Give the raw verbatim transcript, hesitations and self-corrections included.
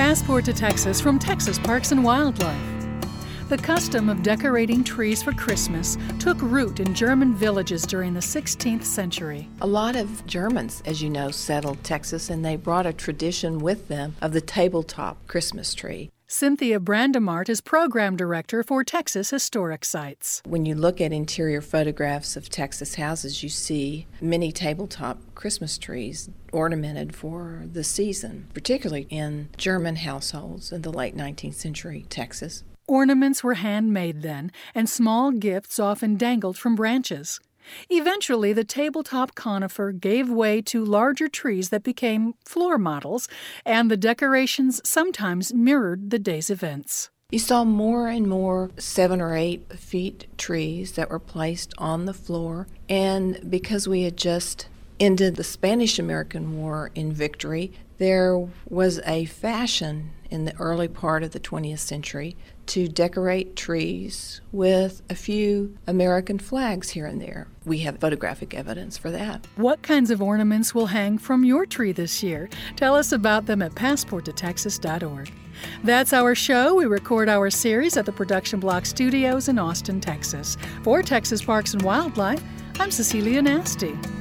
Passport to Texas from Texas Parks and Wildlife. The custom of decorating trees for Christmas took root in German villages during the sixteenth century. A lot of Germans, as you know, settled Texas, and they brought a tradition with them of the tabletop Christmas tree. Cynthia Brandemart is program director for Texas Historic Sites. When you look at interior photographs of Texas houses, you see many tabletop Christmas trees ornamented for the season, particularly in German households in the late nineteenth century Texas. Ornaments were handmade then, and small gifts often dangled from branches. Eventually, the tabletop conifer gave way to larger trees that became floor models, and the decorations sometimes mirrored the day's events. You saw more and more seven or eight feet trees that were placed on the floor, and because we had just ended the Spanish-American War in victory, there was a fashion in the early part of the twentieth century to decorate trees with a few American flags here and there. We have photographic evidence for that. What kinds of ornaments will hang from your tree this year? Tell us about them at passport to texas dot org. That's our show. We record our series at the Production Block Studios in Austin, Texas. For Texas Parks and Wildlife, I'm Cecilia Nasty.